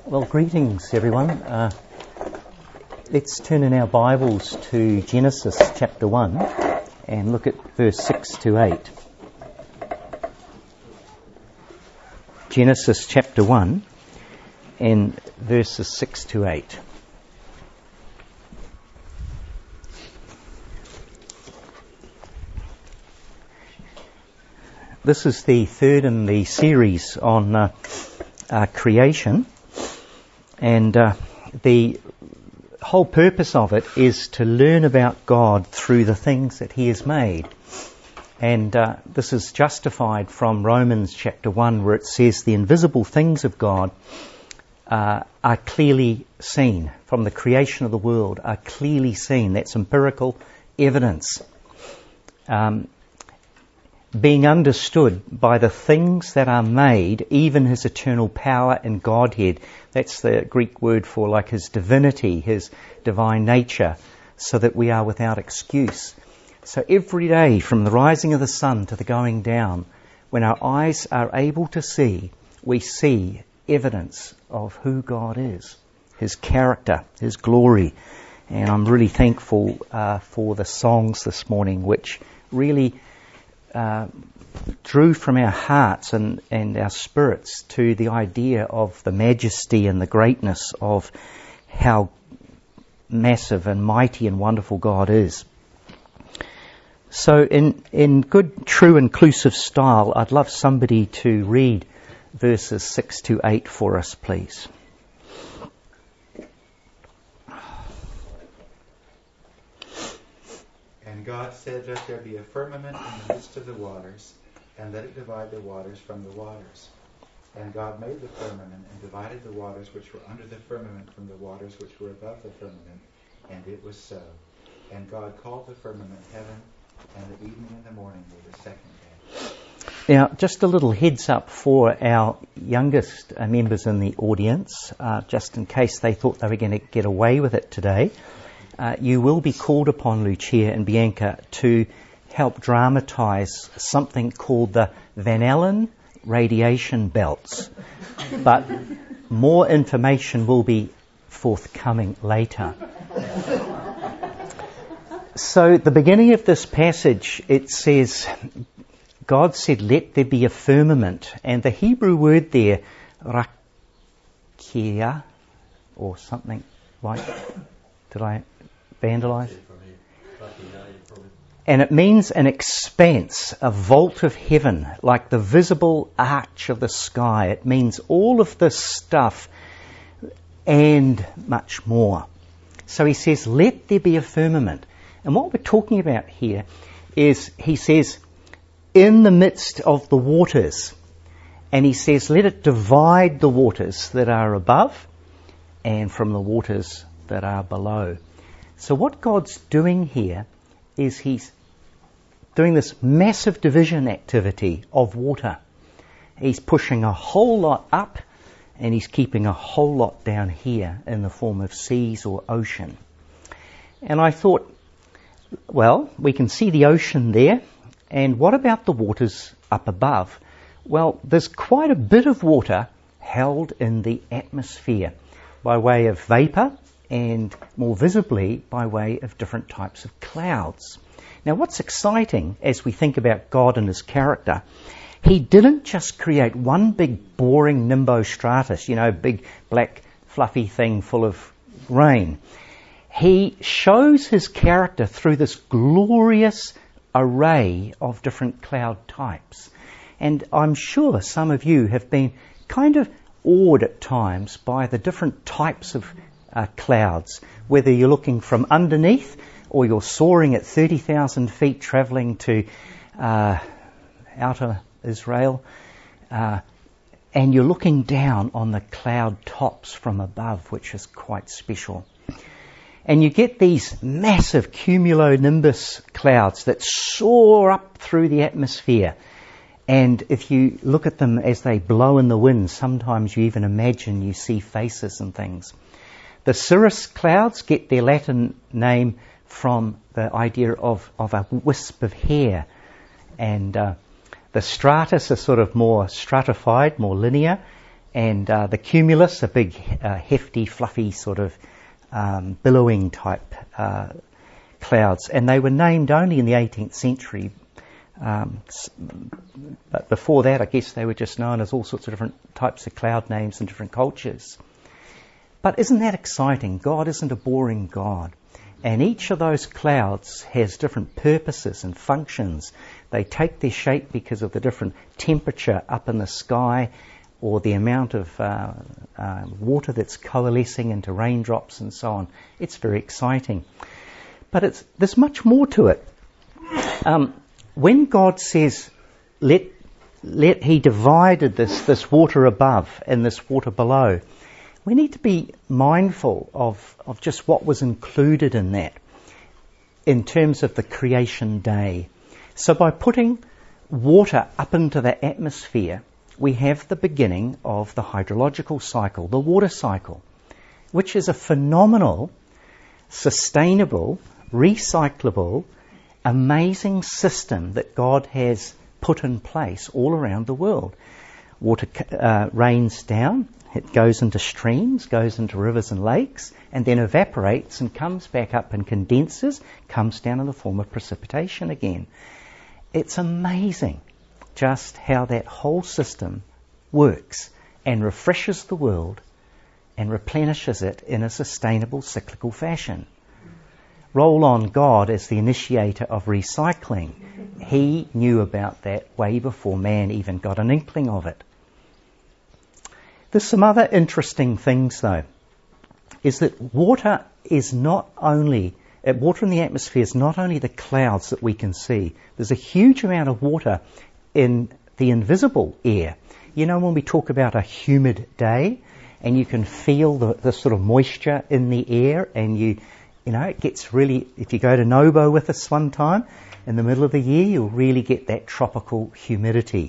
Well, greetings everyone. Let's turn in our Bibles to Genesis chapter 1 and look at verse 6 to 8. Genesis chapter 1 and verses 6 to 8. This is the third in the series on creation. And the whole purpose of it is to learn about God through the things that He has made. And this is justified from Romans chapter 1, where it says the invisible things of God are clearly seen. From the creation of the world are clearly seen. That's empirical evidence. Being understood by the things that are made, even His eternal power and Godhead. That's the Greek word for like His divinity, His divine nature, so that we are without excuse. So every day, from the rising of the sun to the going down, when our eyes are able to see, we see evidence of who God is, His character, His glory. And I'm really thankful for the songs this morning, which really drew from our hearts and our spirits to the idea of the majesty and the greatness of how massive and mighty and wonderful God is. So in good, true, inclusive style, I'd love somebody to read verses 6 to 8 for us, please. And God said, "Let there be a firmament in the midst of the waters, and let it divide the waters from the waters. And God made the firmament, and divided the waters which were under the firmament from the waters which were above the firmament. And it was so. And God called the firmament heaven, and the evening and the morning were the second day." Now, just a little heads up for our youngest members in the audience, just in case they thought they were going to get away with it today. You will be called upon, Lucia and Bianca, to help dramatise something called the Van Allen radiation belts. But more information will be forthcoming later. So the beginning of this passage, it says, God said, "Let there be a firmament." And the Hebrew word there, rakia, or something like, did I vandalise? And it means an expanse, a vault of heaven, like the visible arch of the sky. It means all of this stuff and much more. So he says, let there be a firmament. And what we're talking about here is, he says, in the midst of the waters. And he says, let it divide the waters that are above and from the waters that are below. So what God's doing here is He's doing this massive division activity of water. He's pushing a whole lot up and He's keeping a whole lot down here in the form of seas or ocean. And I thought, well, we can see the ocean there, and what about the waters up above? Well, there's quite a bit of water held in the atmosphere by way of vapour and more visibly by way of different types of clouds. Now what's exciting as we think about God and His character, He didn't just create one big boring nimbostratus, big black fluffy thing full of rain. He shows His character through this glorious array of different cloud types. And I'm sure some of you have been kind of awed at times by the different types of clouds, whether you're looking from underneath or you're soaring at 30,000 feet travelling to outer Israel, and you're looking down on the cloud tops from above, which is quite special. And you get these massive cumulonimbus clouds that soar up through the atmosphere. And if you look at them as they blow in the wind, sometimes you even imagine you see faces and things. The cirrus clouds get their Latin name from the idea of a wisp of hair. And the stratus is sort of more stratified, more linear. And the cumulus, a big, hefty, fluffy sort of billowing type clouds. And they were named only in the 18th century. But before that, I guess they were just known as all sorts of different types of cloud names in different cultures. But isn't that exciting? God isn't a boring God. And each of those clouds has different purposes and functions. They take their shape because of the different temperature up in the sky, or the amount of water that's coalescing into raindrops and so on. It's very exciting. But there's much more to it. When God says, He divided this water above and this water below, we need to be mindful of just what was included in that in terms of the creation day. So by putting water up into the atmosphere, we have the beginning of the hydrological cycle, the water cycle, which is a phenomenal, sustainable, recyclable, amazing system that God has put in place all around the world. Water rains down, it goes into streams, goes into rivers and lakes, and then evaporates and comes back up and condenses, comes down in the form of precipitation again. It's amazing just how that whole system works and refreshes the world and replenishes it in a sustainable, cyclical fashion. Roll on God as the initiator of recycling. He knew about that way before man even got an inkling of it. There's some other interesting things, though, is that water in the atmosphere is not only the clouds that we can see. There's a huge amount of water in the invisible air. You know, when we talk about a humid day and you can feel the sort of moisture in the air, and you know, it gets really, if you go to Nobo with us one time in the middle of the year, you'll really get that tropical humidity.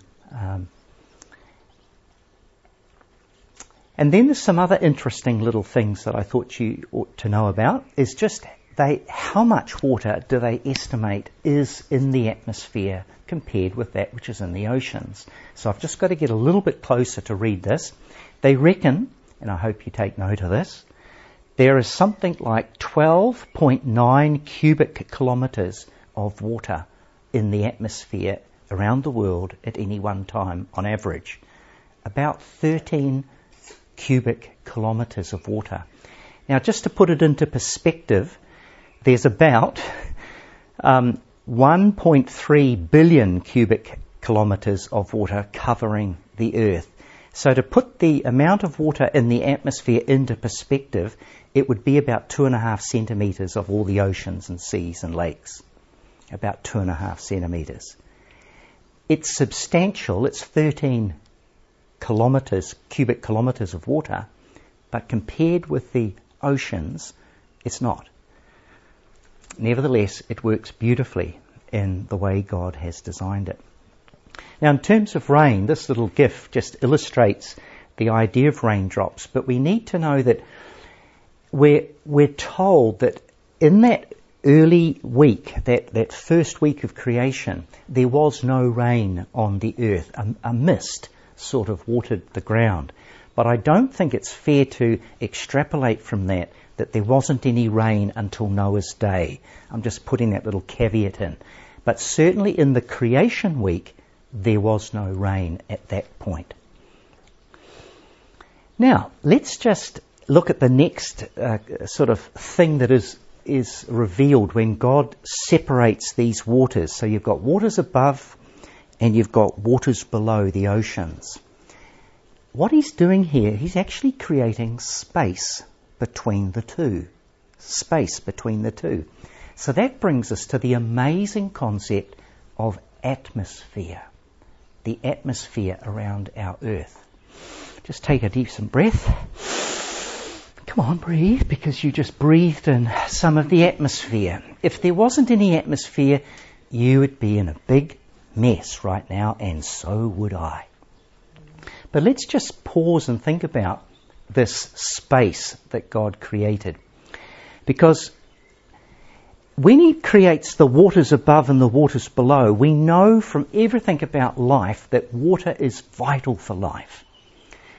And then there's some other interesting little things that I thought you ought to know about, is just how much water do they estimate is in the atmosphere compared with that which is in the oceans. So I've just got to get a little bit closer to read this. They reckon, and I hope you take note of this, there is something like 12.9 cubic kilometres of water in the atmosphere around the world at any one time on average. About 13 cubic kilometres of water. Now, just to put it into perspective, there's about 1.3 billion cubic kilometres of water covering the Earth. So to put the amount of water in the atmosphere into perspective, it would be about 2.5 centimetres of all the oceans and seas and lakes. About 2.5 centimetres. It's substantial. It's 13 cubic kilometres of water, but compared with the oceans, it's not. Nevertheless, it works beautifully in the way God has designed it. Now, in terms of rain, this little GIF just illustrates the idea of raindrops, but we need to know that we're told that in that early week, that first week of creation, there was no rain on the earth. A mist sort of watered the ground. But I don't think it's fair to extrapolate from that there wasn't any rain until Noah's day. I'm just putting that little caveat in. But certainly in the creation week, there was no rain at that point. Now, let's just look at the next sort of thing that is revealed when God separates these waters. So you've got waters above and you've got waters below the oceans. What he's doing here, he's actually creating space between the two. Space between the two. So that brings us to the amazing concept of atmosphere. The atmosphere around our earth. Just take a deep breath. Come on, breathe, because you just breathed in some of the atmosphere. If there wasn't any atmosphere, you would be in a big mess right now, and so would I. But let's just pause and think about this space that God created. Because when he creates the waters above and the waters below, we know from everything about life that water is vital for life.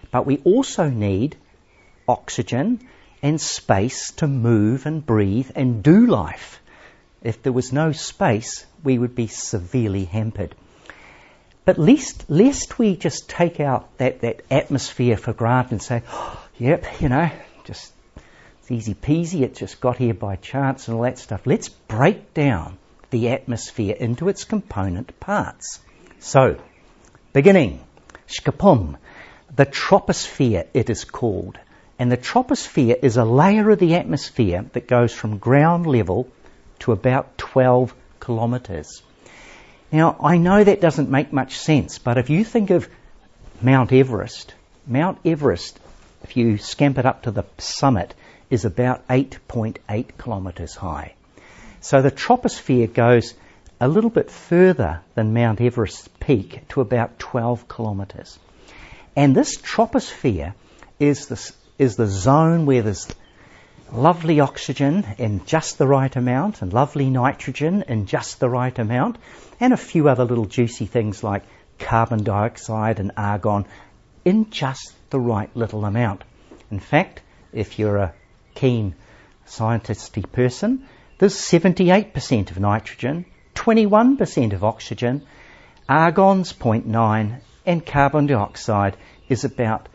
But we also need oxygen and space to move and breathe and do life. If there was no space, we would be severely hampered. But lest we just take out that atmosphere for granted and say, oh, yep, just it's easy peasy, it just got here by chance and all that stuff. Let's break down the atmosphere into its component parts. So, beginning, Shkapum, the troposphere it is called. And the troposphere is a layer of the atmosphere that goes from ground level to about 12 kilometres. Now, I know that doesn't make much sense, but if you think of Mount Everest, if you scamper up to the summit, is about 8.8 kilometres high. So the troposphere goes a little bit further than Mount Everest's peak to about 12 kilometres. And this troposphere is the zone where there's lovely oxygen in just the right amount and lovely nitrogen in just the right amount and a few other little juicy things like carbon dioxide and argon in just the right little amount. In fact, if you're a keen scientisty person, there's 78% of nitrogen, 21% of oxygen, argon's 0.9 and carbon dioxide is about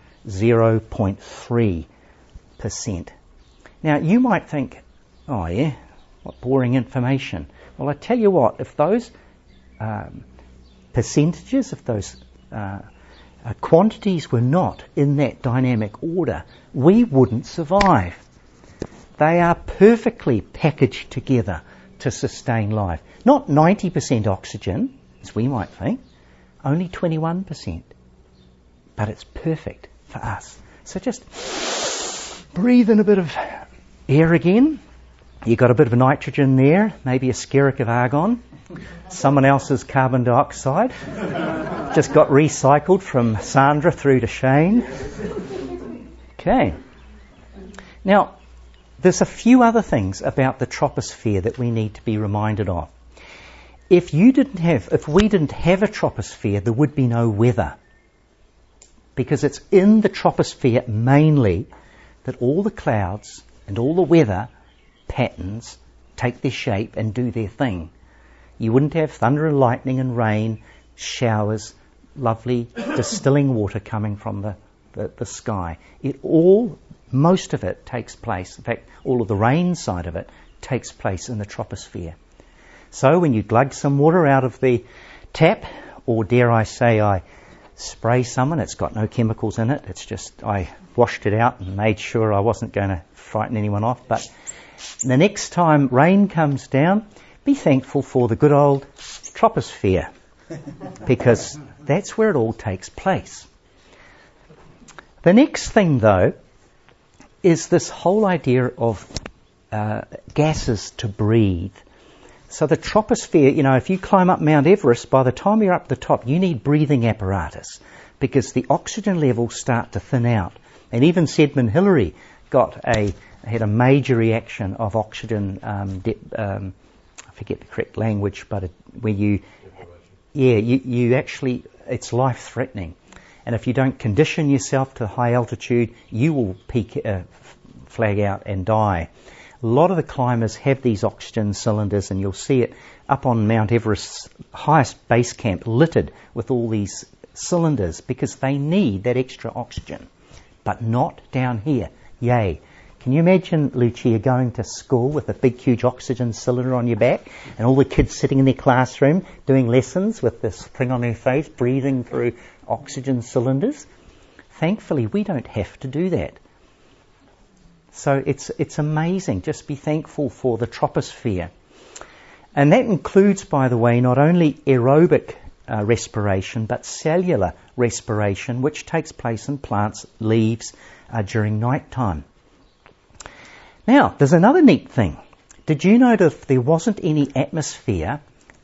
0.3%. Now, you might think, oh yeah, what boring information. Well, I tell you what, if those percentages, if those quantities were not in that dynamic order, we wouldn't survive. They are perfectly packaged together to sustain life. Not 90% oxygen, as we might think, only 21%. But it's perfect for us. So just breathe in a bit of air again. You got a bit of nitrogen there, maybe a skerrick of argon, someone else's carbon dioxide. Just got recycled from Sandra through to Shane. Okay. Now, there's a few other things about the troposphere that we need to be reminded of. If we didn't have a troposphere, there would be no weather. Because it's in the troposphere mainly that all the clouds and all the weather patterns take their shape and do their thing. You wouldn't have thunder and lightning and rain, showers, lovely distilling water coming from the sky. Most of it takes place, in fact, all of the rain side of it takes place in the troposphere. So when you glug some water out of the tap, or dare I say I spray someone, it's got no chemicals in it, it's just I washed it out and made sure I wasn't going to frighten anyone off. But the next time rain comes down, be thankful for the good old troposphere, because that's where it all takes place. The next thing, though, is this whole idea of gases to breathe. So the troposphere, if you climb up Mount Everest, by the time you're up the top, you need breathing apparatus because the oxygen levels start to thin out. And even Sedmond Hillary had a major reaction of oxygen, I forget the correct language, but where you actually, it's life-threatening. And if you don't condition yourself to high altitude, you will flag out and die. A lot of the climbers have these oxygen cylinders, and you'll see it up on Mount Everest's highest base camp littered with all these cylinders because they need that extra oxygen. But not down here. Yay. Can you imagine, Lucia, going to school with a big, huge oxygen cylinder on your back and all the kids sitting in their classroom doing lessons with this thing on their face, breathing through oxygen cylinders? Thankfully, we don't have to do that. So it's amazing. Just be thankful for the troposphere. And that includes, by the way, not only aerobic respiration, but cellular respiration, which takes place in plants' leaves during night time. Now, there's another neat thing. Did you know that if there wasn't any atmosphere,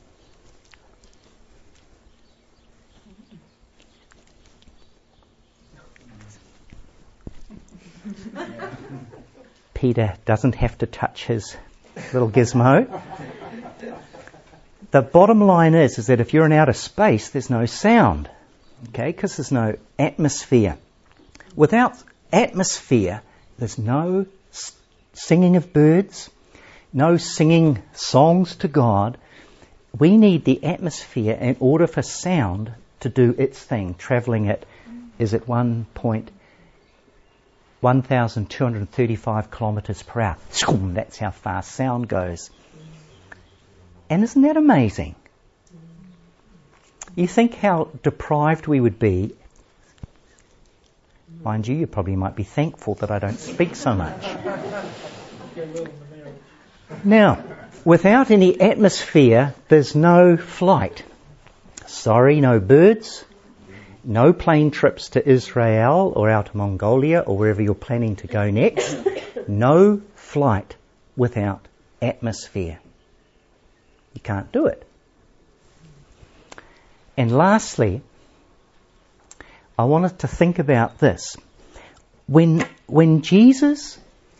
Peter doesn't have to touch his little gizmo. The bottom line is that if you're in outer space, there's no sound, okay, because there's no atmosphere. Without atmosphere, there's no singing of birds, no singing songs to God. We need the atmosphere in order for sound to do its thing, travelling at 1,235 kilometres per hour. That's how fast sound goes. And isn't that amazing? You think how deprived we would be. Mind you probably might be thankful that I don't speak so much. Now, without any atmosphere, there's no flight. Sorry, no birds, no plane trips to Israel or out to Mongolia or wherever you're planning to go next. No flight without atmosphere. You can't do it. And lastly, I wanted to think about this. When Jesus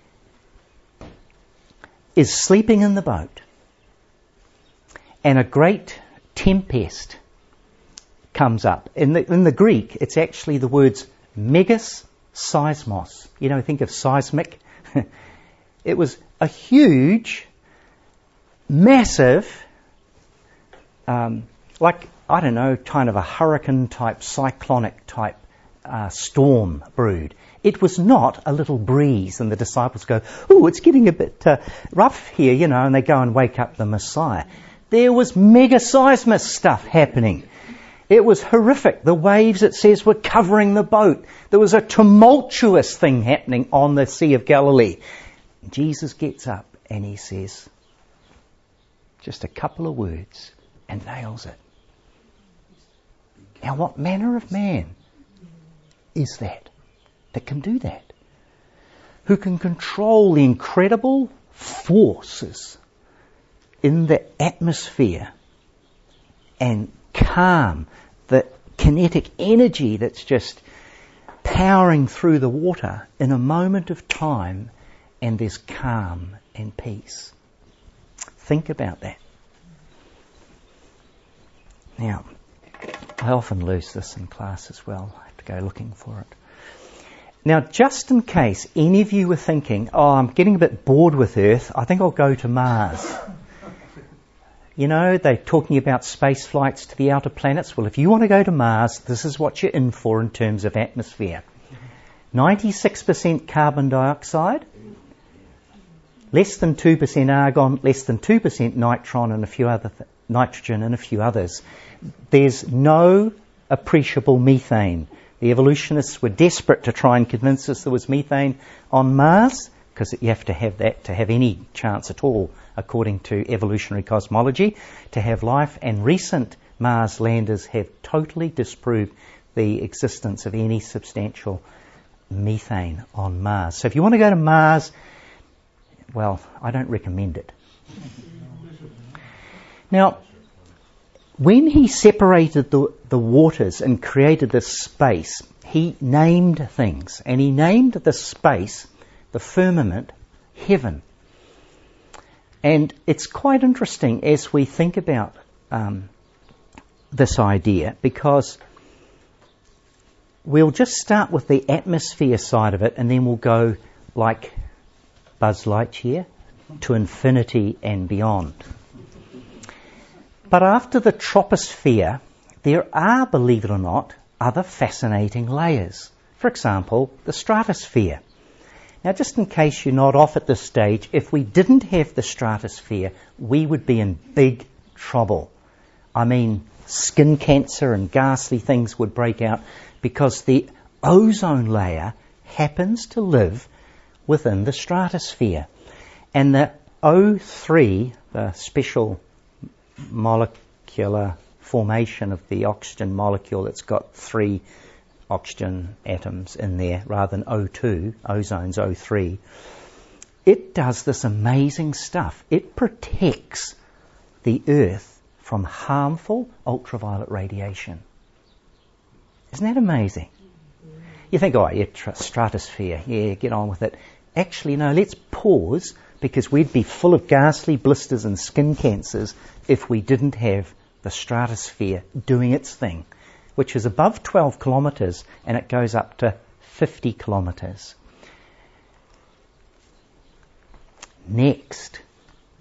is sleeping in the boat and a great tempest comes up. In the Greek, it's actually the words megas seismos. You know, think of seismic. It was a huge, massive, kind of a hurricane type, cyclonic type storm brewed. It was not a little breeze and the disciples go, "Ooh, it's getting a bit rough here," you know, and they go and wake up the Messiah. There was mega seismic stuff happening. It was horrific. The waves, it says, were covering the boat. There was a tumultuous thing happening on the Sea of Galilee. Jesus gets up and he says just a couple of words and nails it. Now, what manner of man is that can do that? Who can control the incredible forces in the atmosphere and calm the kinetic energy that's just powering through the water in a moment of time, and there's calm and peace. Think about that. Now, I often lose this in class as well. I have to go looking for it. Now, just in case any of you were thinking, I'm getting a bit bored with Earth, I think I'll go to Mars. You know, they're talking about space flights to the outer planets. Well, if you want to go to Mars, this is what you're in for in terms of atmosphere. 96% carbon dioxide, less than 2% argon, less than 2% nitrogen and a few others. There's no appreciable methane. The evolutionists were desperate to try and convince us there was methane on Mars, because you have to have that to have any chance at all, according to evolutionary cosmology, to have life. And recent Mars landers have totally disproved the existence of any substantial methane on Mars. So if you want to go to Mars, well, I don't recommend it. Now, when he separated the waters and created this space, he named things. And he named the space, the firmament, heaven. And it's quite interesting as we think about this idea, because we'll just start with the atmosphere side of it, and then we'll go like Buzz Lightyear to infinity and beyond. But after the troposphere, there are, believe it or not, other fascinating layers. For example, the stratosphere. Now, just in case you're not off at this stage, if we didn't have the stratosphere, we would be in big trouble. I mean, skin cancer and ghastly things would break out because the ozone layer happens to live within the stratosphere. And the O3, the special molecular formation of the oxygen molecule that's got 3 oxygen atoms in there rather than O2, ozone's O3, it does this amazing stuff. It protects the Earth from harmful ultraviolet radiation. Isn't that amazing? You think, stratosphere, get on with it. Actually, no, let's pause, because we'd be full of ghastly blisters and skin cancers if we didn't have the stratosphere doing its thing, which is above 12 kilometres and it goes up to 50 kilometres. Next,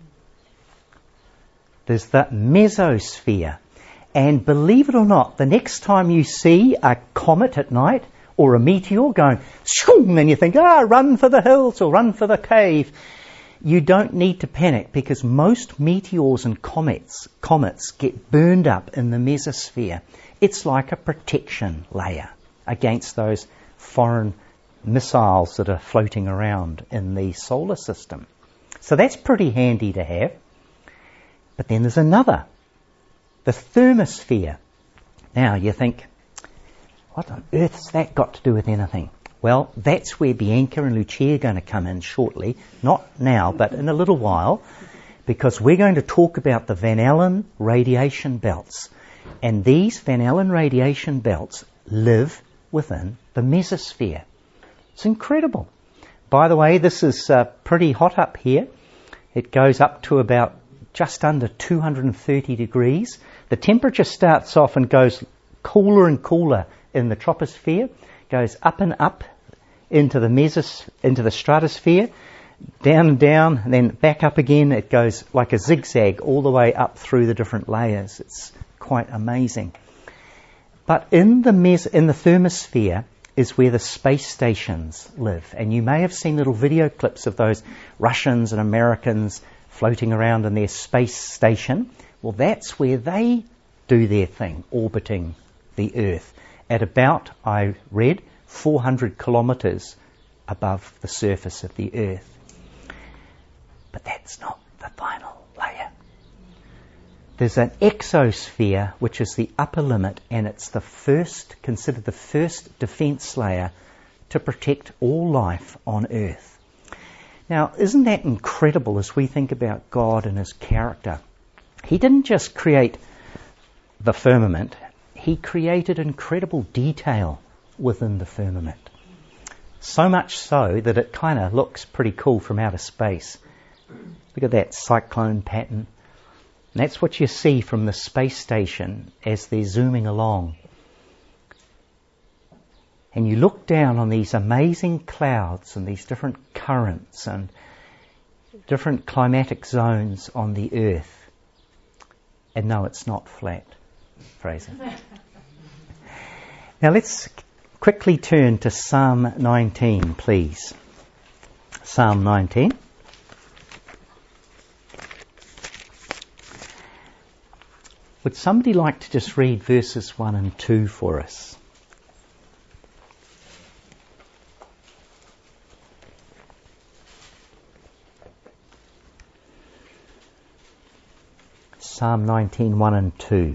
there's the mesosphere. And believe it or not, the next time you see a comet at night or a meteor going, shoom, and you think, run for the hills or run for the cave, you don't need to panic, because most meteors and comets get burned up in the mesosphere. It's like a protection layer against those foreign missiles that are floating around in the solar system. So that's pretty handy to have. But then there's another, the thermosphere. Now you think, what on earth's that got to do with anything? Well, that's where Bianca and Lucia are going to come in shortly. Not now, but in a little while, because we're going to talk about the Van Allen radiation belts. And these Van Allen radiation belts live within the mesosphere. It's incredible. By the way, this is pretty hot up here. It goes up to about just under 230 degrees. The temperature starts off and goes cooler and cooler in the troposphere, goes up and up into the stratosphere, down and down, and then back up again. It goes like a zigzag all the way up through the different layers. It's quite amazing. But in the thermosphere is where the space stations live. And you may have seen little video clips of those Russians and Americans floating around in their space station. Well, that's where they do their thing, orbiting the Earth at about, I read, 400 kilometres above the surface of the Earth. But that's not the final layer. There's an exosphere, which is the upper limit, and it's considered the first defence layer to protect all life on Earth. Now, isn't that incredible as we think about God and His character? He didn't just create the firmament, He created incredible detail within the firmament. So much so that it kind of looks pretty cool from outer space. Look at that cyclone pattern. And that's what you see from the space station as they're zooming along. And you look down on these amazing clouds and these different currents and different climatic zones on the Earth. And no, it's not flat, Fraser. Now let's quickly turn to Psalm 19, please. Psalm 19. Would somebody like to just read verses 1 and 2 for us? Psalm 19, 1 and 2.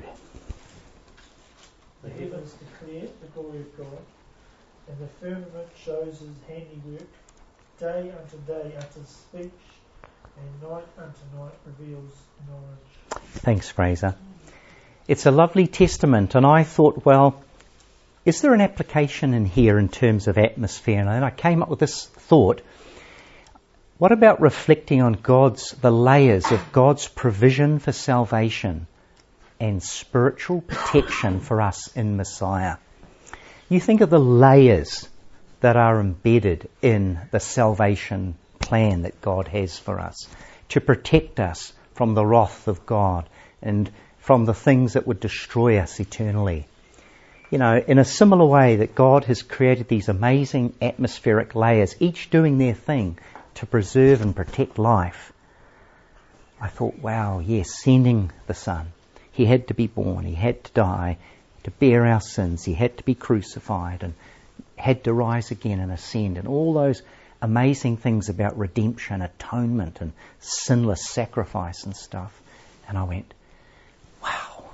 The heavens declare the glory of God, and the firmament shows His handiwork. Day unto day utters speech, and night unto night reveals knowledge. Thanks, Fraser. It's a lovely testament, and I thought, well, is there an application in here in terms of atmosphere? And I came up with this thought. What about reflecting on the layers of God's provision for salvation and spiritual protection for us in Messiah? You think of the layers that are embedded in the salvation plan that God has for us to protect us from the wrath of God and from the things that would destroy us eternally. You know, in a similar way that God has created these amazing atmospheric layers, each doing their thing to preserve and protect life. I thought, wow, yes, sending the Son. He had to be born, He had to die, to bear our sins, He had to be crucified and had to rise again and ascend, and all those amazing things about redemption, atonement and sinless sacrifice and stuff. And I went, wow.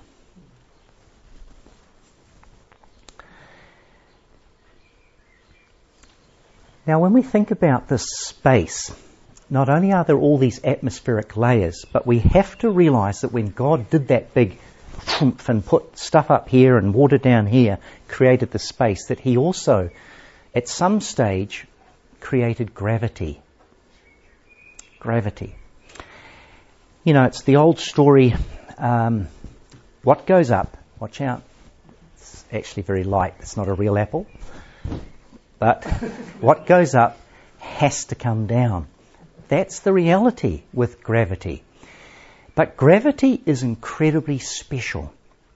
Now, when we think about this space, not only are there all these atmospheric layers, but we have to realise that when God did that big thump and put stuff up here and water down here, created the space, that He also, at some stage, created gravity. Gravity. You know, it's the old story, what goes up, watch out, it's actually very light, it's not a real apple. But what goes up has to come down. That's the reality with gravity. But gravity is incredibly special.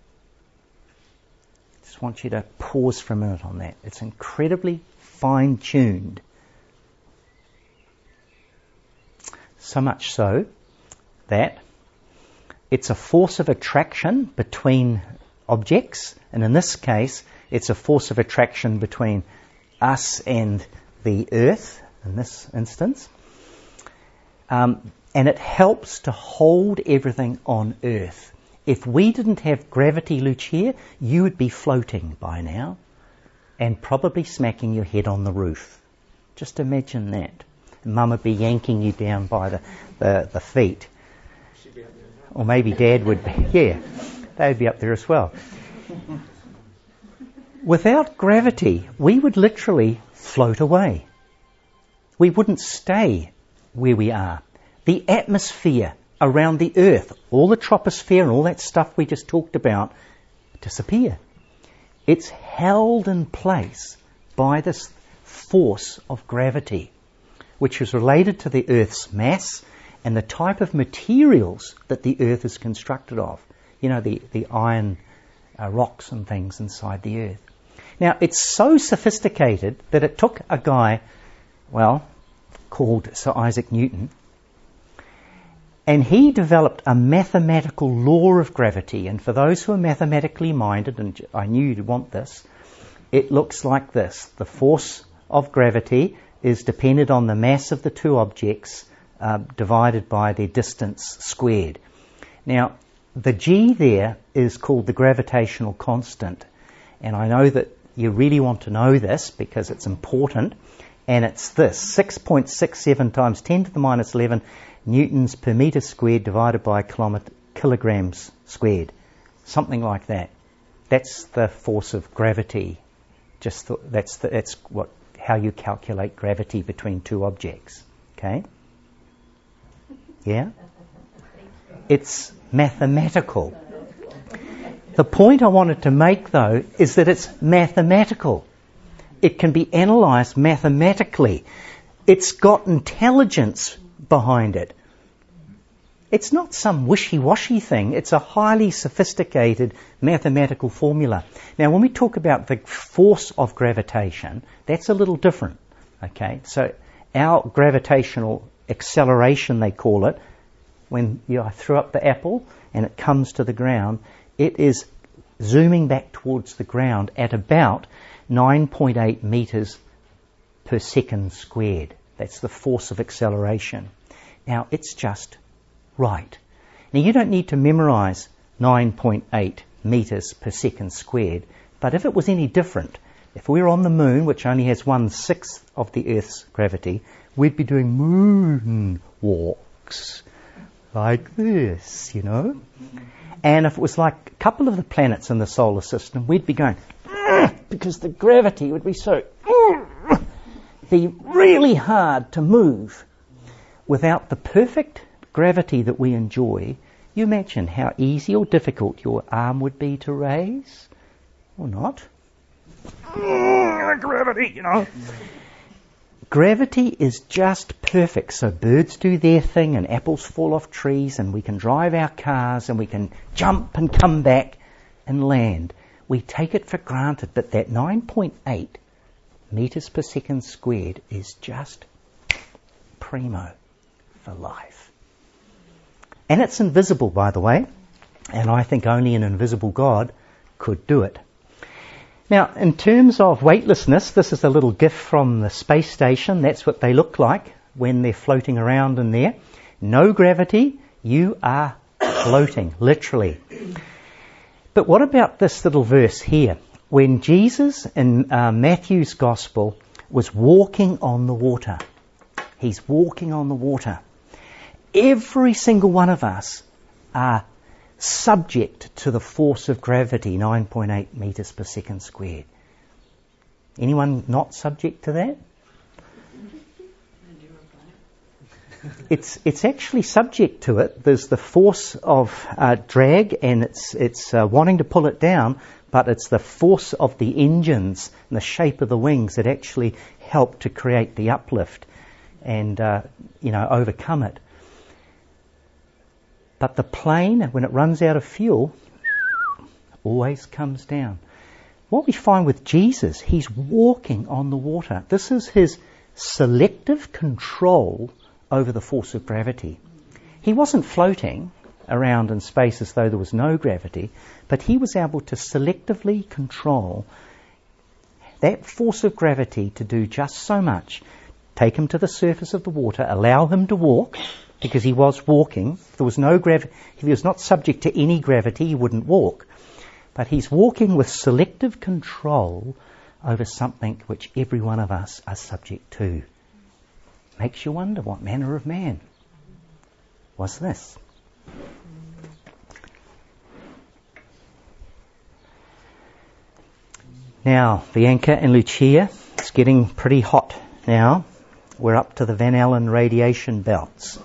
Just want you to pause for a minute on that. It's incredibly fine-tuned. So much so that it's a force of attraction between objects, and in this case, it's a force of attraction between us and the earth, in this instance. And it helps to hold everything on earth. If we didn't have gravity, Lucia, you would be floating by now and probably smacking your head on the roof. Just imagine that. Mum would be yanking you down by the feet. Or maybe Dad would be. Yeah, they would be up there as well. Without gravity, we would literally float away. We wouldn't stay where we are. The atmosphere around the earth, all the troposphere and all that stuff we just talked about, disappear. It's held in place by this force of gravity, which is related to the Earth's mass and the type of materials that the Earth is constructed of. You know, the iron rocks and things inside the Earth. Now, it's so sophisticated that it took a guy, called Sir Isaac Newton, and he developed a mathematical law of gravity. And for those who are mathematically minded, and I knew you'd want this, it looks like this. The force of gravity is dependent on the mass of the two objects divided by their distance squared. Now, the G there is called the gravitational constant. And I know that you really want to know this because it's important. And it's this, 6.67 times 10 to the minus 11 newtons per metre squared divided by kilograms squared. Something like that. That's the force of gravity. That's how you calculate gravity between two objects. Okay? Yeah? It's mathematical. The point I wanted to make, though, is that it's mathematical. It can be analysed mathematically. It's got intelligence behind it. It's not some wishy-washy thing. It's a highly sophisticated mathematical formula. Now, when we talk about the force of gravitation, that's a little different. Okay, so our gravitational acceleration, they call it, when I throw up the apple and it comes to the ground, it is zooming back towards the ground at about 9.8 metres per second squared. That's the force of acceleration. Now, it's just right. Now, you don't need to memorise 9.8 metres per second squared, but if it was any different, if we were on the moon, which only has 1/6 of the Earth's gravity, we'd be doing moon walks like this, you know. And if it was like a couple of the planets in the solar system, we'd be going, because the gravity would be so, be really hard to move. Without the perfect gravity that we enjoy, you imagine how easy or difficult your arm would be to raise, or not. Gravity, you know. Gravity is just perfect. So birds do their thing and apples fall off trees and we can drive our cars and we can jump and come back and land. We take it for granted, but that 9.8 metres per second squared is just primo for life. And it's invisible, by the way, and I think only an invisible God could do it. Now, in terms of weightlessness, this is a little gift from the space station. That's what they look like when they're floating around in there. No gravity, you are floating, literally. But what about this little verse here? When Jesus in Matthew's Gospel was walking on the water, he's walking on the water. Every single one of us are subject to the force of gravity, 9.8 metres per second squared. Anyone not subject to that? it's actually subject to it. There's the force of drag, and it's wanting to pull it down, but it's the force of the engines and the shape of the wings that actually help to create the uplift and overcome it. But the plane, when it runs out of fuel, always comes down. What we find with Jesus, he's walking on the water. This is his selective control over the force of gravity. He wasn't floating around in space as though there was no gravity, but he was able to selectively control that force of gravity to do just so much. Take him to the surface of the water, allow him to walk, because he was walking. If there was no gravity, if he was not subject to any gravity, he wouldn't walk. But he's walking with selective control over something which every one of us are subject to. Makes you wonder, what manner of man was this? Now, Bianca and Lucia, it's getting pretty hot now. We're up to the Van Allen radiation belts.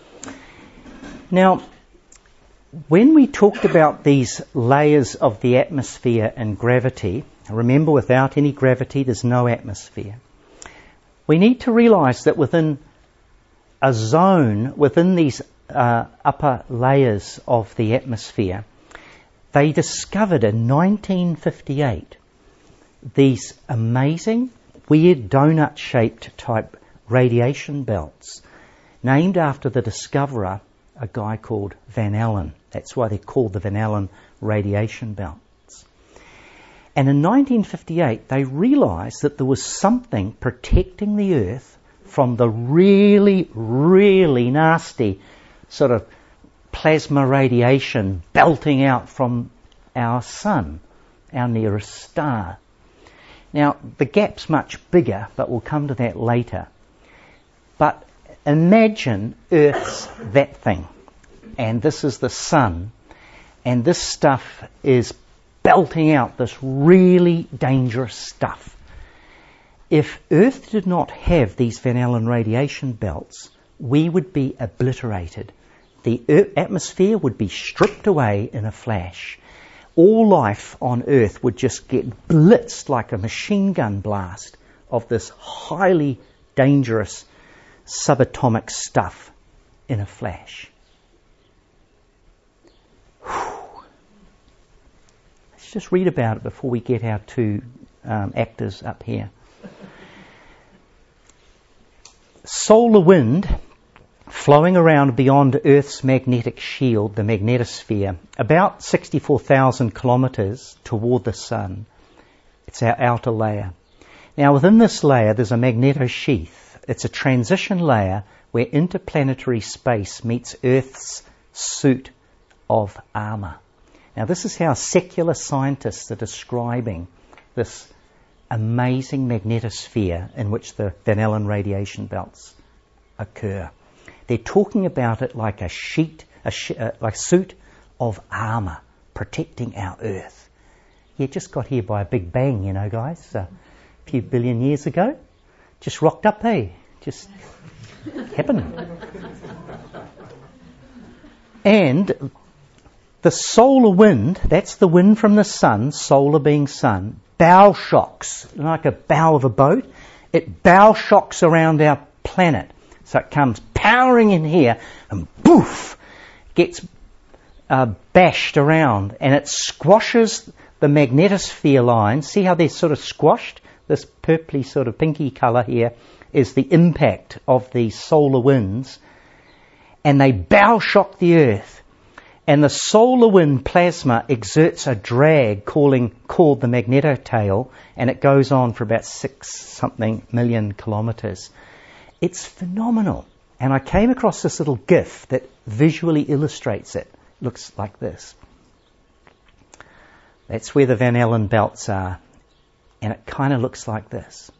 Now, when we talked about these layers of the atmosphere and gravity, remember, without any gravity there's no atmosphere. We need to realise that within a zone, within these upper layers of the atmosphere, they discovered in 1958 these amazing, weird donut-shaped type radiation belts, named after the discoverer, a guy called Van Allen. That's why they're called the Van Allen radiation belts. And in 1958, they realised that there was something protecting the Earth from the really, really nasty sort of plasma radiation belting out from our sun, our nearest star. Now, the gap's much bigger, but we'll come to that later. But imagine Earth's that thing, and this is the sun, and this stuff is belting out this really dangerous stuff. If Earth did not have these Van Allen radiation belts, we would be obliterated. The atmosphere would be stripped away in a flash. All life on Earth would just get blitzed like a machine gun blast of this highly dangerous subatomic stuff in a flash. Let's just read about it before we get our two actors up here. Solar wind flowing around beyond Earth's magnetic shield, the magnetosphere, about 64,000 kilometres toward the sun. It's our outer layer. Now, within this layer, there's a magnetosheath. It's a transition layer where interplanetary space meets Earth's suit of armour. Now, this is how secular scientists are describing this amazing magnetosphere in which the Van Allen radiation belts occur. They're talking about it like a suit of armour protecting our Earth. Yeah, just got here by a big bang, you know, guys, a few billion years ago. Just rocked up, hey? Just happening. And the solar wind, that's the wind from the sun, solar being sun, bow shocks, like a bow of a boat. It bow shocks around our planet. So it comes powering in here and poof, gets bashed around, and it squashes the magnetosphere lines. See how they're sort of squashed? This purpley sort of pinky colour here is the impact of these solar winds, and they bow shock the Earth. And the solar wind plasma exerts a drag called the magnetotail, and it goes on for about 6-something million kilometres. It's phenomenal. And I came across this little GIF that visually illustrates it. Looks like this. That's where the Van Allen belts are. And it kind of looks like this.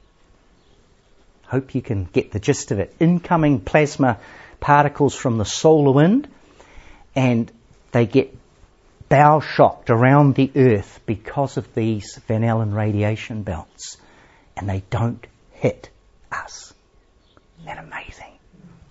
Hope you can get the gist of it. Incoming plasma particles from the solar wind, and they get bow shocked around the Earth because of these Van Allen radiation belts. And they don't hit us. Isn't that amazing?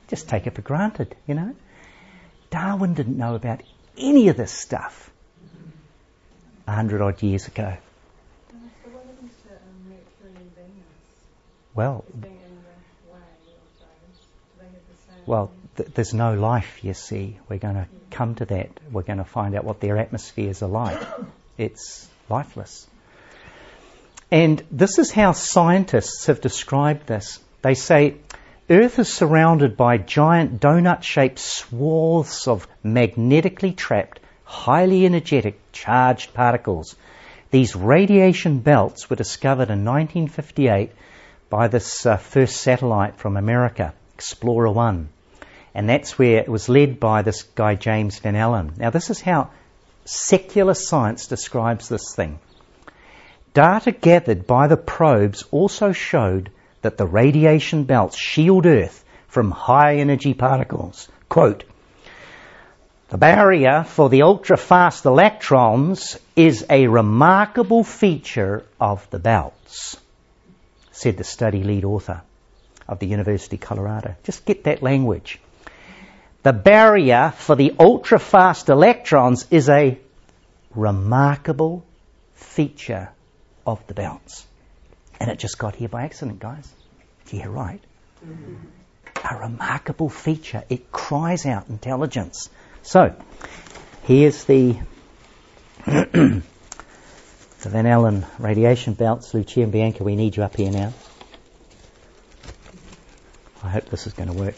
Just take it for granted, you know. Darwin didn't know about any of this stuff 100 odd years ago. So what happens to Mercury and Venus? Well, Being in the way of those, do they have the same? well, there's no life, you see. We're going to come to that. We're going to find out what their atmospheres are like. It's lifeless. And this is how scientists have described this. They say Earth is surrounded by giant donut-shaped swaths of magnetically trapped, highly energetic, charged particles. These radiation belts were discovered in 1958 by this first satellite from America, Explorer 1. And that's where it was led by this guy, James Van Allen. Now, this is how secular science describes this thing. Data gathered by the probes also showed that the radiation belts shield Earth from high-energy particles. Quote, "The barrier for the ultra-fast electrons is a remarkable feature of the belts," said the study lead author of the University of Colorado. Just get that language. The barrier for the ultra-fast electrons is a remarkable feature of the belts. And it just got here by accident, guys. Yeah, right. A remarkable feature. It cries out intelligence. So, here's the the Van Allen radiation belts. Lucia and Bianca, we need you up here now. I hope this is going to work.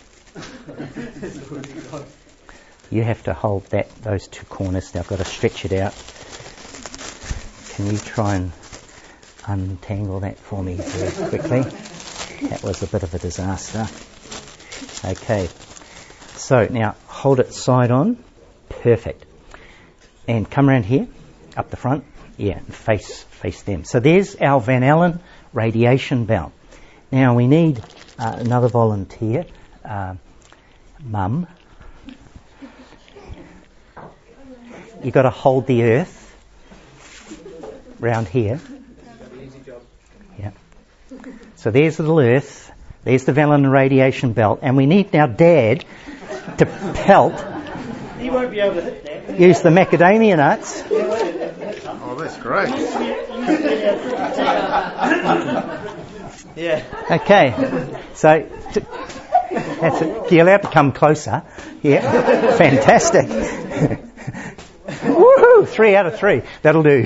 You have to hold those two corners. Now I've got to stretch it out. Can you try and untangle that for me very quickly? That was a bit of a disaster. Okay. So now hold it side on. Perfect. And come around here, up the front. Yeah, and face them. So there's our Van Allen radiation belt. Now we need another volunteer. Mum. You've got to hold the earth round here. Yeah. So there's the little earth. There's the Van Allen radiation belt. And we need now Dad to pelt. He won't be able to hit that. Use the macadamia nuts. Oh, that's great. Yeah. Okay. So that's it. You're allowed to come closer. Yeah. Fantastic. Woohoo! 3 out of 3. That'll do.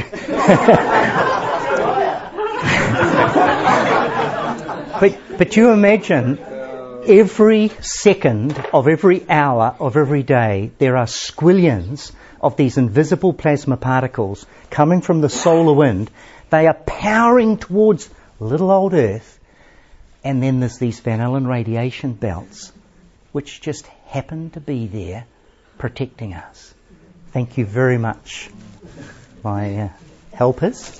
But you imagine every second of every hour of every day there are squillions of these invisible plasma particles coming from the solar wind. They are powering towards little old Earth, and then there's these Van Allen radiation belts which just happen to be there protecting us. Thank you very much, my helpers.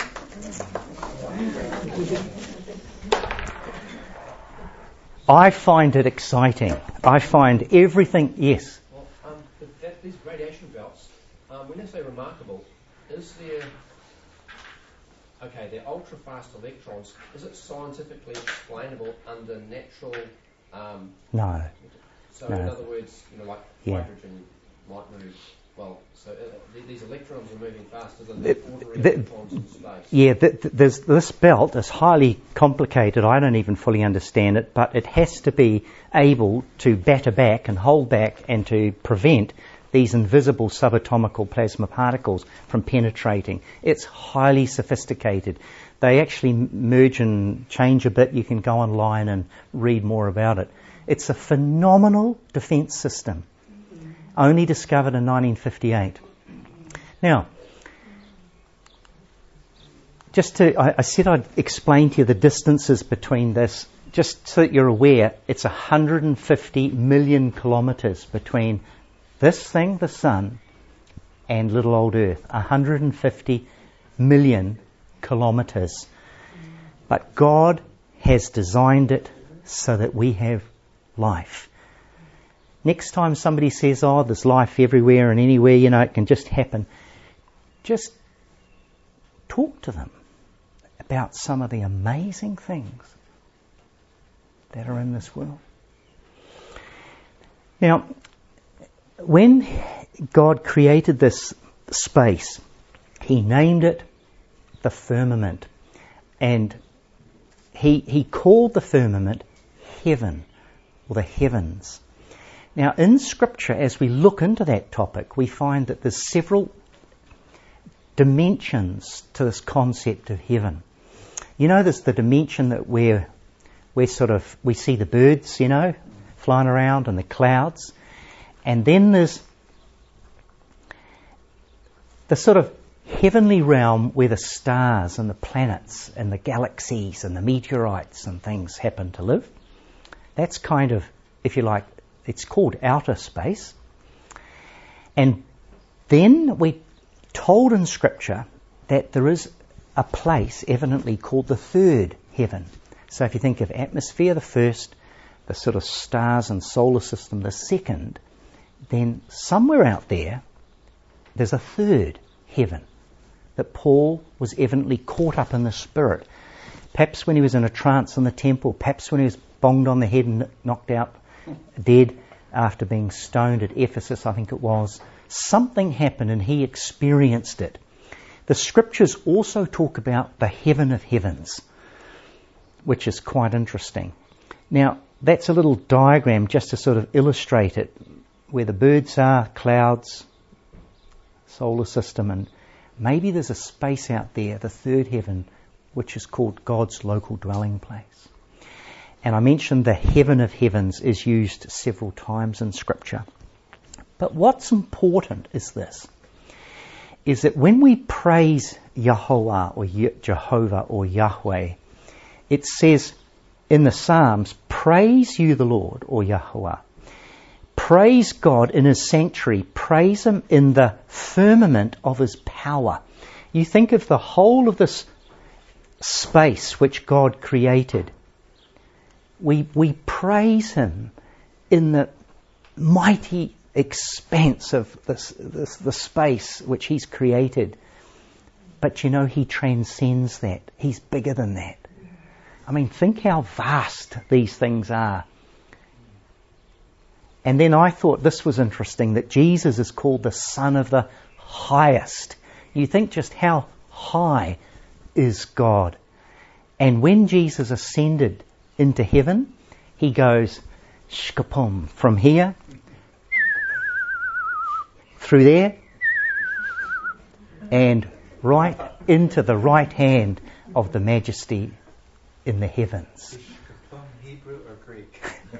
I find it exciting. I find everything... Yes? Well, these radiation belts, when they say remarkable, is there... Okay, they're ultra-fast electrons. Is it scientifically explainable under natural... No. So No. in other words, like Yeah. hydrogen might move... Well, so these electrons are moving faster than the ordinary electrons in space. Yeah, there's this belt is highly complicated. I don't even fully understand it, but it has to be able to batter back and hold back and to prevent these invisible subatomical plasma particles from penetrating. It's highly sophisticated. They actually merge and change a bit. You can go online and read more about it. It's a phenomenal defence system. Only discovered in 1958. Now, I said I'd explain to you the distances between this, just so that you're aware, it's 150 million kilometres between this thing, the Sun, and little old Earth. 150 million kilometres. But God has designed it so that we have life. Next time somebody says, oh, there's life everywhere and anywhere, it can just happen, just talk to them about some of the amazing things that are in this world. Now, when God created this space, He named it the firmament. And He called the firmament heaven, or the heavens. Now, in Scripture, as we look into that topic, we find that there's several dimensions to this concept of heaven. You know, there's the dimension that we see the birds, flying around and the clouds. And then there's the sort of heavenly realm where the stars and the planets and the galaxies and the meteorites and things happen to live. That's kind of, if you like, it's called outer space. And then we're told in Scripture that there is a place evidently called the third heaven. So if you think of atmosphere, the first, the sort of stars and solar system, the second, then somewhere out there's a third heaven that Paul was evidently caught up in the Spirit. Perhaps when he was in a trance in the temple, perhaps when he was bonged on the head and knocked out dead after being stoned at Ephesus, I think it was. Something happened and he experienced it. The Scriptures also talk about the heaven of heavens, which is quite interesting. Now, that's a little diagram just to sort of illustrate it, where the birds are, clouds, solar system, and maybe there's a space out there, the third heaven, which is called God's local dwelling place. And I mentioned the heaven of heavens is used several times in Scripture. But what's important is this, is that when we praise Yehovah or Jehovah or Yahweh, it says in the Psalms, praise you the Lord, or Yahuwah. Praise God in His sanctuary. Praise Him in the firmament of His power. You think of the whole of this space which God created. We praise Him in the mighty expanse of the space which He's created. But He transcends that. He's bigger than that. I mean, think how vast these things are. And then I thought this was interesting, that Jesus is called the Son of the Highest. You think just how high is God. And when Jesus ascended into heaven, He goes, shkapom, from here, through there, and right into the right hand of the Majesty in the heavens. Hebrew or Greek?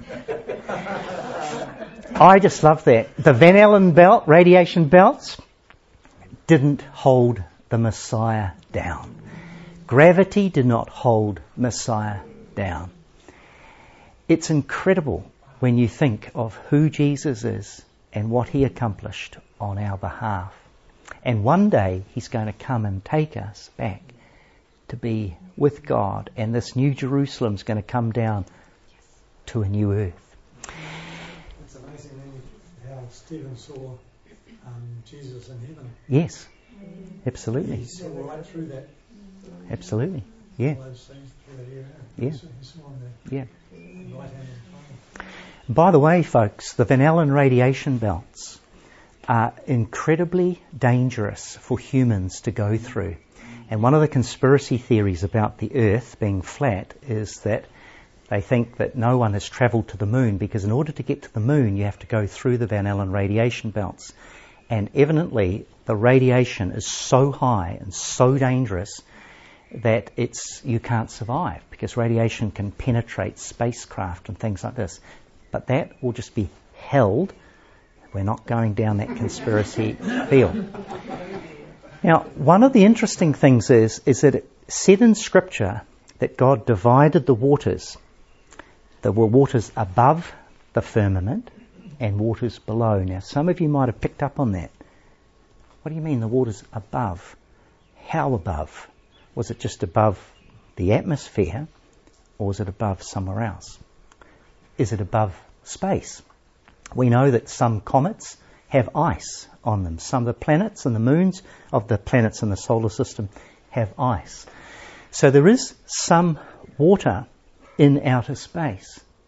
I just love that. The Van Allen belt, radiation belts, didn't hold the Messiah down. Gravity did not hold Messiah down. It's incredible when you think of who Jesus is and what He accomplished on our behalf. And one day He's going to come and take us back to be with God, and this new Jerusalem's going to come down to a new earth. It's amazing how Stephen saw Jesus in heaven. Yes, absolutely. He saw right through that. Absolutely, yeah. All those things through that area. Yeah. He saw on the Yeah. right hand of the Father. By the way, folks, the Van Allen radiation belts are incredibly dangerous for humans to go through. And one of the conspiracy theories about the Earth being flat is that they think that no one has travelled to the moon, because in order to get to the moon you have to go through the Van Allen radiation belts. And evidently the radiation is so high and so dangerous that you can't survive, because radiation can penetrate spacecraft and things like this. But that will just be held. We're not going down that conspiracy field. Now, one of the interesting things is that it said in Scripture that God divided the waters. There were waters above the firmament and waters below. Now, some of you might have picked up on that. What do you mean the waters above? How above? Was it just above the atmosphere, or was it above somewhere else? Is it above space? We know that some comets have ice on them. Some of the planets and the moons of the planets in the solar system have ice. So there is some water in outer space.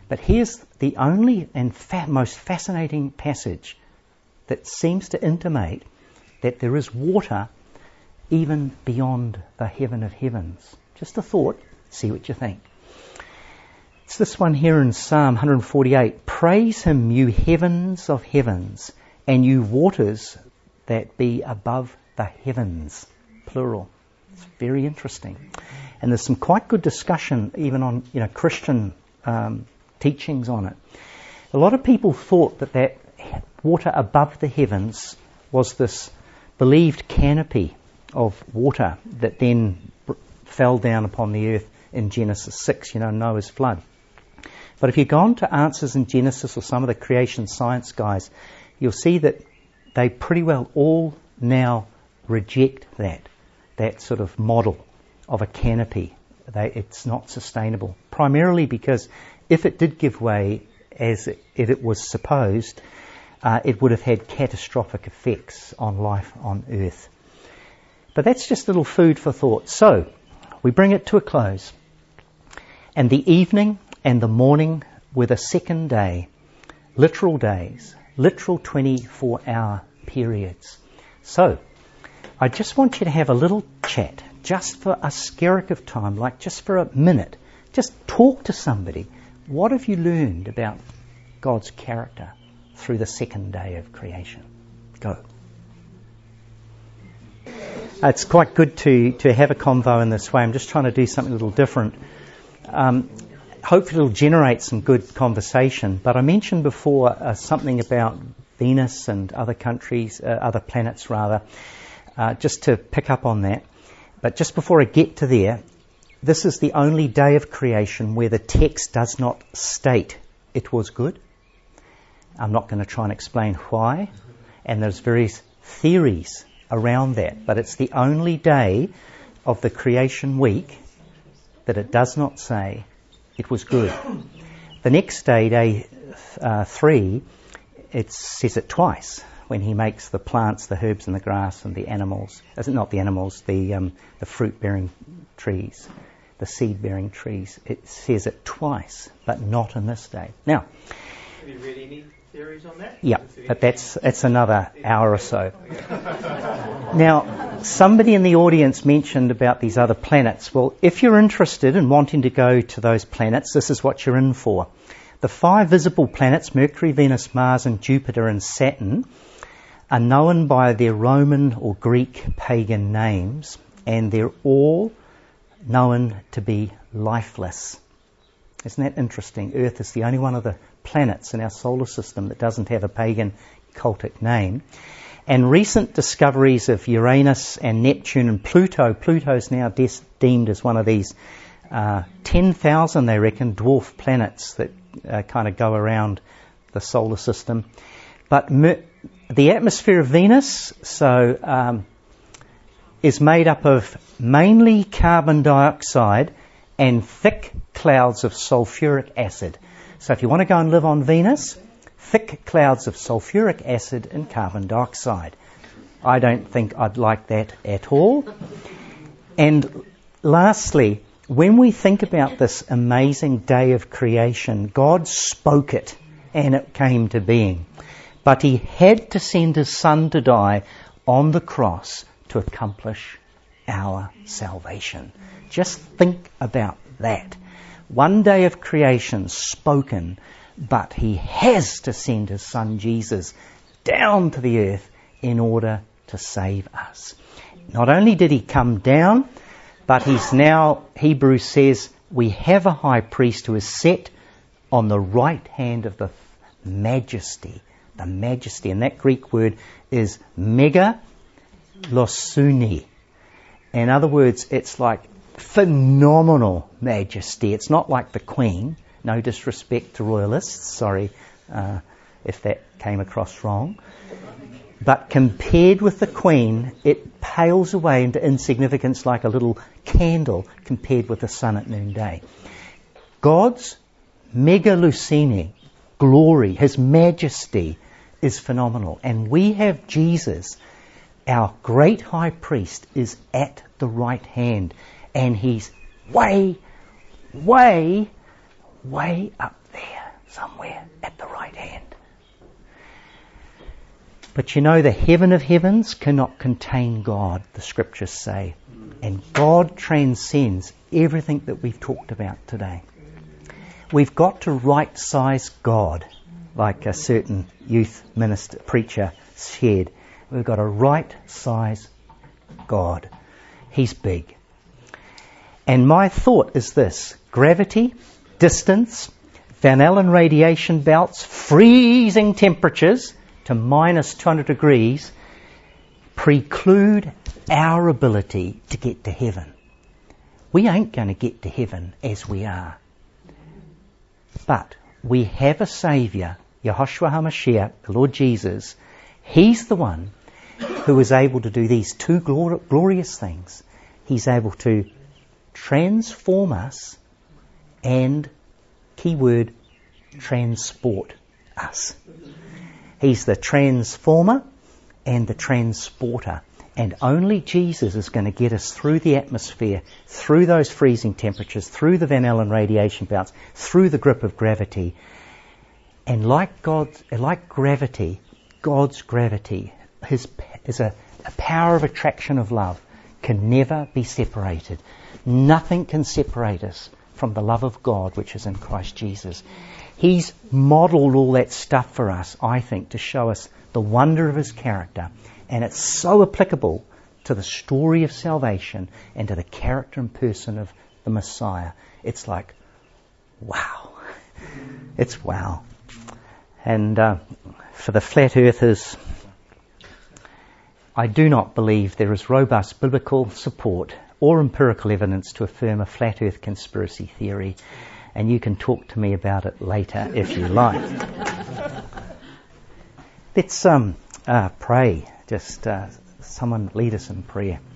But here's the only and most fascinating passage that seems to intimate that there is water even beyond the heaven of heavens. Just a thought, see what you think. It's this one here in Psalm 148. Praise him, you heavens of heavens, and you waters that be above the heavens. Plural. It's very interesting. And there's some quite good discussion even on, Christian teachings on it. A lot of people thought that water above the heavens was this believed canopy of water that then fell down upon the earth in Genesis 6, Noah's flood. But if you go on to Answers in Genesis or some of the creation science guys, you'll see that they pretty well all now reject that sort of model of a canopy. It's not sustainable. Primarily because if it did give way as it was supposed, it would have had catastrophic effects on life on earth. But that's just a little food for thought. So, we bring it to a close. And the evening and the morning were the second day, literal days, literal 24-hour periods. So, I just want you to have a little chat, just for a skerrick of time, like just for a minute. Just talk to somebody. What have you learned about God's character through the second day of creation? Go. It's quite good to have a convo in this way. I'm just trying to do something a little different. Hopefully it'll generate some good conversation. But I mentioned before something about Venus and other countries, other planets rather, just to pick up on that. But just before I get to there, this is the only day of creation where the text does not state it was good. I'm not going to try and explain why. And there's various theories around that. But it's the only day of the creation week that it does not say it was good. The next day, day 3, it says it twice when he makes the plants, the herbs and the grass and the animals. Not the animals, the fruit-bearing trees, the seed-bearing trees. It says it twice, but not in this day. Now, have you read any theories on that? Yeah, but it's another hour or so. Now, somebody in the audience mentioned about these other planets. Well, if you're interested in wanting to go to those planets, this is what you're in for. The 5 visible planets, Mercury, Venus, Mars and Jupiter and Saturn, are known by their Roman or Greek pagan names, and they're all known to be lifeless. Isn't that interesting? Earth is the only one of the planets in our solar system that doesn't have a pagan cultic name. And recent discoveries of Uranus and Neptune and Pluto is now deemed as one of these 10,000, they reckon, dwarf planets that kind of go around the solar system. But the atmosphere of Venus is made up of mainly carbon dioxide and thick clouds of sulfuric acid. So if you want to go and live on Venus, thick clouds of sulfuric acid and carbon dioxide. I don't think I'd like that at all. And lastly, when we think about this amazing day of creation, God spoke it and it came to being. But he had to send his son to die on the cross to accomplish our salvation. Just think about that. One day of creation spoken, but he has to send his son Jesus down to the earth in order to save us. Not only did he come down, but he's now, Hebrews says, we have a high priest who is set on the right hand of the majesty. The majesty, and that Greek word is megalosune. In other words, it's like phenomenal majesty. It's not like the Queen. No disrespect to royalists. Sorry if that came across wrong. But compared with the Queen, it pales away into insignificance like a little candle compared with the sun at noonday. God's megalosune, glory, his majesty, is phenomenal. And we have Jesus, our great high priest, is at the right hand. And he's way, way, way up there. somewhere at the right hand. But you know, the heaven of heavens cannot contain God, the scriptures say. And God transcends everything that we've talked about today. We've got to right-size God, like a certain youth minister, preacher shared. We've got to right-size God. He's big. And my thought is this: gravity, distance, Van Allen radiation belts, freezing temperatures to minus 200 degrees preclude our ability to get to heaven. We ain't going to get to heaven as we are. But we have a Saviour, Yahushua HaMashiach, the Lord Jesus. He's the one who is able to do these two glorious things. He's able to transform us and, keyword, transport us. He's the transformer and the transporter. And only Jesus is going to get us through the atmosphere, through those freezing temperatures, through the Van Allen radiation belts, through the grip of gravity. And like gravity, God's gravity is a power of attraction of love, can never be separated. Nothing can separate us from the love of God which is in Christ Jesus. He's modelled all that stuff for us, I think, to show us the wonder of His character. And it's so applicable to the story of salvation and to the character and person of the Messiah. It's like, wow. It's wow. And for the flat earthers, I do not believe there is robust biblical support or empirical evidence to affirm a flat earth conspiracy theory. And you can talk to me about it later if you like. Let's pray. Just someone lead us in prayer.